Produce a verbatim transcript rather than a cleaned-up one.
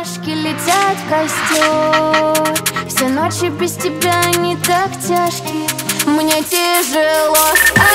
ромашки летят в костер. Все ночи без тебя не так тяжкие. Мне тяжело.